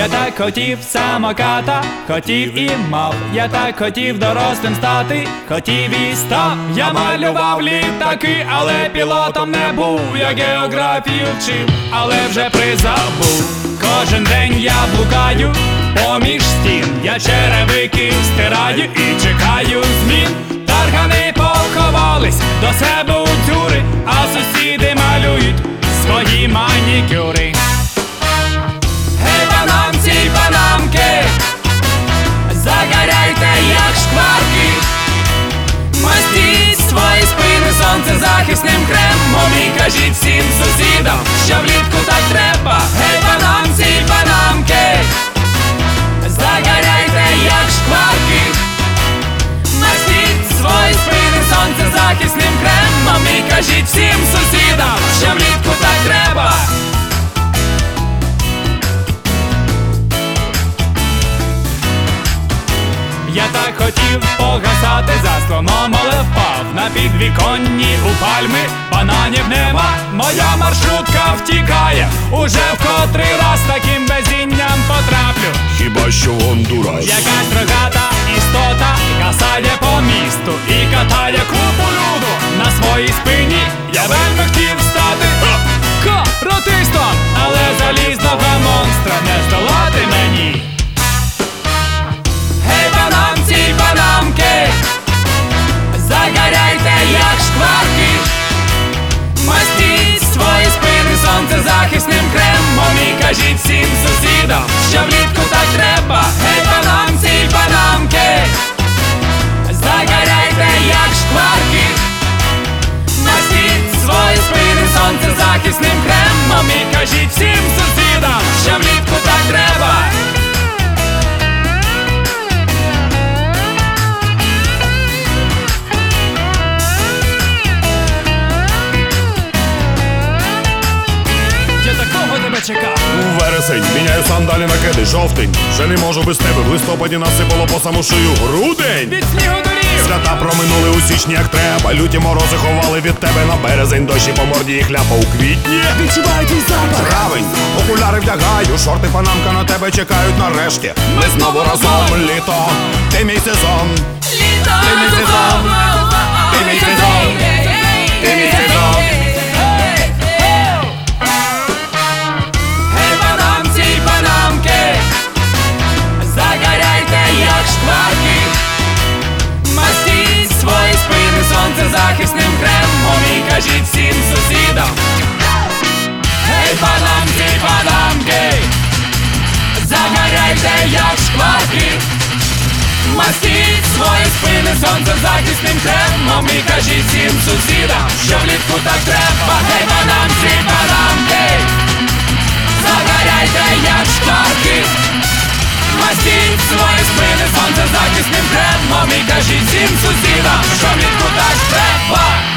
Я так хотів самоката, хотів і мав. Я так хотів дорослим стати, хотів і став. Я малював літаки, але пілотом не був. Я географію вчив, але вже призабув. Кожен день я блукаю поміж стін. Я черевики стираю і чекаю змін. Таргани поховались до себе у тюри, а сусіди малюють свої манікюри. Гей, панамці й панамки, загоряйте як шкварки. Мастіть свої спини сонцезахисним кремом і кажіть всім сусідам, що влітку так треба. Гей, панамці й панамки, загоряйте як шкварки. Мастіть свої спини сонцезахисним кремом і кажіть всім сусідам, що влітку так треба. Я так хотів погасати за слоном, але впав на підвіконні у пальми. Бананів нема, моя маршрутка втікає. Уже в котрий раз таким везінням потраплю. Хіба що в Гондурас. Якась рогата істота касає по місту і катає купу люду на своїй спині. Я вельми хотів стати каратистом, але залізного монстра не здолати мені. Гей, панамці й панамки, загоряйте як шкварки. Мастіть свої спини сонцезахисним кремом і кажіть всім сусідам, що влітку так треба. Гей, панамці й панамки, загоряйте як шкварки. Мастіть свої спини сонцезахисним кремом і кажіть всім сусідам, що влітку так треба. Чекав. У вересень міняю сандалі на кеди, жовтень. Вже не можу без тебе, в листопаді насипало по саму шию. Грудень! Від снігу дорів! Свята проминули у січні як треба. Люті морози ховали від тебе на березень. Дощі по морді і хляпа у квітні. Відчуваю твій запах! Травень, окуляри вдягаю, шорти панамка на тебе чекають нарешті. Ми знову разом, літо, ти мій сезон. Літо! Ти мій сезон. Ти мій сезон. Ти мій сезон. Захисним кремом і кажіть всім сусідам. Гей, панамки, панамки, загоряйте як шкварки. Мастіть свої спини сонцезахисним кремом і кажіть всім сусідам, що влітку так треба. Гей, панамки, панамки, загоряйте як шкварки. Мастіть свої спини сонцезахисним кремом і кажіть всім сусідам, що влітку так треба.